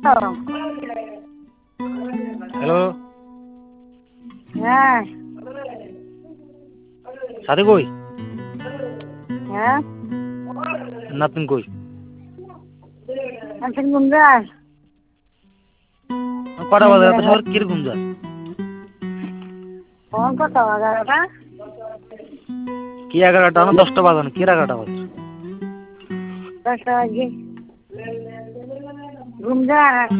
Hello, হ্যাঁ সাথী কই? হ্যাঁ নাতিন কই? আচ্ছা ঘুম যায় কটা বাজে? এত সকালে কির ঘুম যায়? ফোন কত 11টা কি 11টা না 10টা বাজানো? কি 11টা বাজে? 10টা বাজে ঘুম যায়